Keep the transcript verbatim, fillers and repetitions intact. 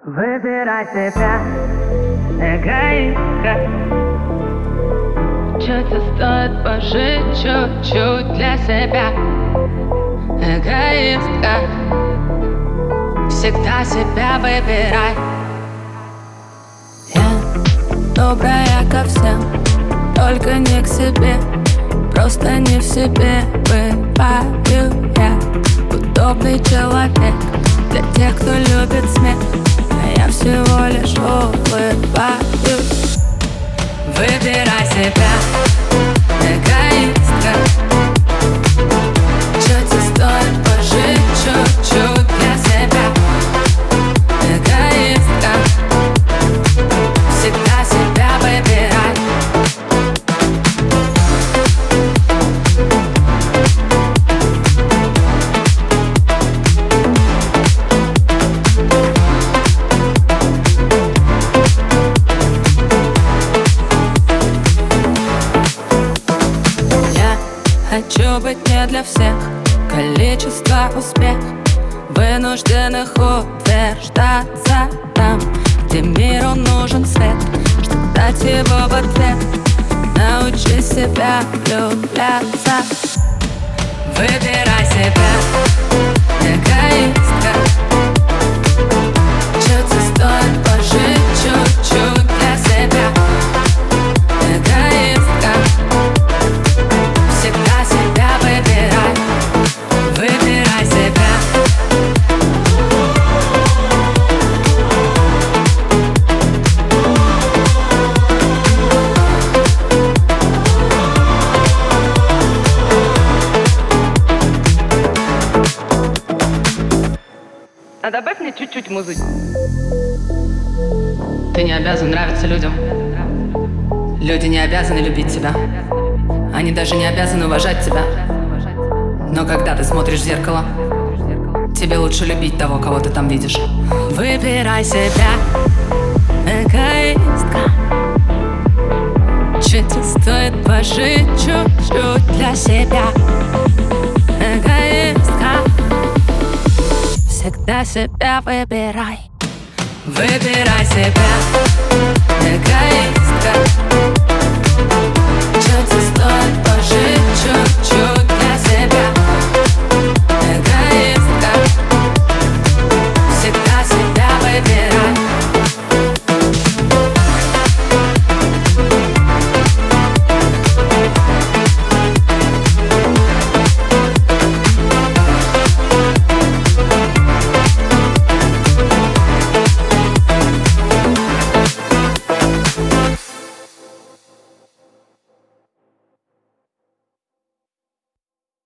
Выбирай себя, эгоистка. Чё тебе стоит пожить чуть-чуть для себя? Эгоистка. Всегда себя выбирай. Я добрая ко всем, только не к себе. Просто не в себе бываю я. Удобный человек для тех, кто любит смех, а я всего лишь улыбаюсь. Выбирай себя, эгоистка. Чё тебе стоит пожить чуть-чуть для себя? Эгоистка. Всегда себя выбирай. Хочу быть не для всех, количество успех вынужденных утверждаться там, где миру нужен свет, чтоб дать его в ответ. Научи себя влюбляться. Выбирай себя, эгоистка. Чё тебе стоит пожить чуть-чуть для себя? Эгоистка. Всегда себя выбирай. Выбирай себя. А добавь мне чуть-чуть музыки. Ты не обязан нравиться людям. Люди не обязаны любить тебя. Они даже не обязаны уважать тебя. Но когда ты смотришь в зеркало, тебе лучше любить того, кого ты там видишь. Выбирай себя, эгоистка. Чё тебе стоит пожить чуть-чуть для себя? Эгоистка. Всегда себя выбирай. Выбирай себя.